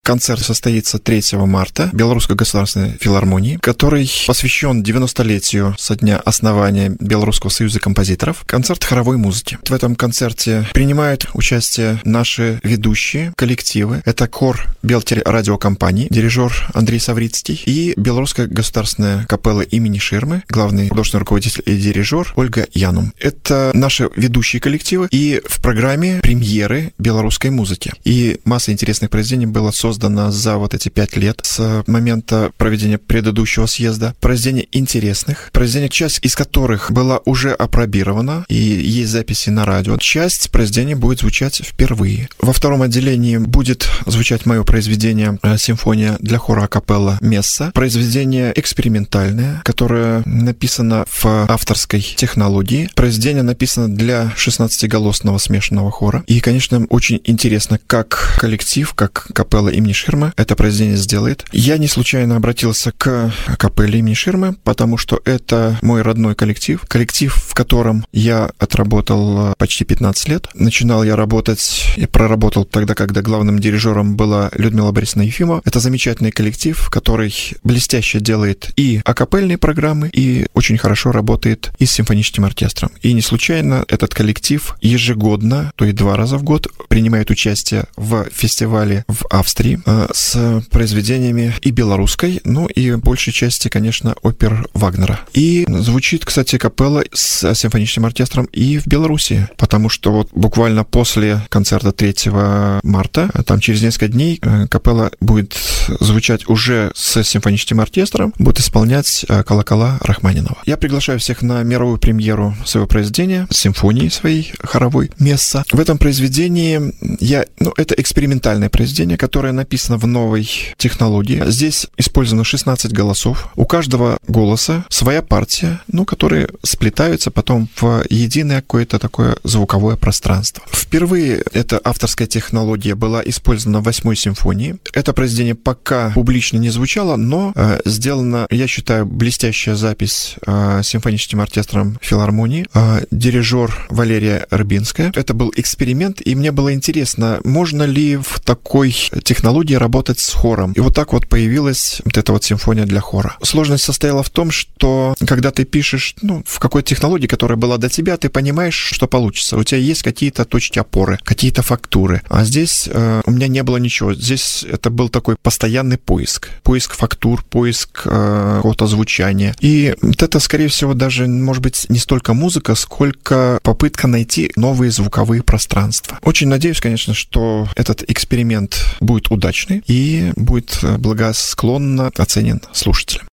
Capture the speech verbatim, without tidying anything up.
Концерт состоится третьего марта в Белорусской государственной филармонии, который посвящен девяностолетию со дня основания Белорусского союза композиторов. Концерт хоровой музыки. В этом концерте принимают участие наши ведущие коллективы. Это хор Белтелерадиокомпании, дирижер Андрей Саврицкий, и Белорусская государственная капелла имени Ширмы, главный художественный руководитель и дирижер Ольга Янум. Это наши ведущие коллективы, и в программе премьеры белорусской музыки. И масса интересных произведений было создано создано за вот эти пять лет с момента проведения предыдущего съезда. Произведения интересных, произведения, часть из которых была уже апробирована, и есть записи на радио. Часть произведений будет звучать впервые. Во втором отделении будет звучать мое произведение «Симфония для хора а-капелла Месса». Произведение экспериментальное, которое написано в авторской технологии. Произведение написано для шестнадцатиголосного смешанного хора. И, конечно, очень интересно, как коллектив, как капелла имени Ширмы это произведение сделает. Я не случайно обратился к капелле имени Ширмы, потому что это мой родной коллектив. Коллектив, в котором я отработал почти пятнадцать лет. Начинал я работать и проработал тогда, когда главным дирижером была Людмила Борисовна Ефимова. Это замечательный коллектив, который блестяще делает и акапельные программы, и очень хорошо работает и с симфоническим оркестром. И не случайно этот коллектив ежегодно, то есть два раза в год, принимает участие в фестивале в Австрии с произведениями и белорусской, ну и большей части, конечно, опер Вагнера. И звучит, кстати, капелла с симфоническим оркестром и в Беларуси, потому что вот буквально после концерта третьего марта, там через несколько дней, капелла будет звучать уже с симфоническим оркестром, будет исполнять колокола Рахманинова. Я приглашаю всех на мировую премьеру своего произведения, симфонии своей хоровой «Месса». В этом произведении я, ну, это экспериментальное произведение, которое написано в новой технологии. Здесь использовано шестнадцать голосов. У каждого голоса своя партия, ну, которые сплетаются потом в единое какое-то такое звуковое пространство. Впервые эта авторская технология была использована в восьмой симфонии. Это произведение пока публично не звучало, но э, сделана, я считаю, блестящая запись э, симфоническим оркестром филармонии. Э, дирижер Валерия Рыбинская. Это был эксперимент, и мне было интересно, можно ли в такой технологии работать с хором. И вот так вот появилась вот эта вот симфония для хора. Сложность состояла в том, что когда ты пишешь, ну, в какой-то технологии, которая была до тебя, ты понимаешь, что получится. У тебя есть какие-то точки опоры, какие-то фактуры. А здесь э, у меня не было ничего. Здесь это был такой постоянный поиск. Поиск фактур, поиск э, какого-то звучания. И вот это, скорее всего, даже, может быть, не столько музыка, сколько попытка найти новые звуковые пространства. Очень надеюсь, конечно, что этот эксперимент будет удачный и будет благосклонно оценен слушателем.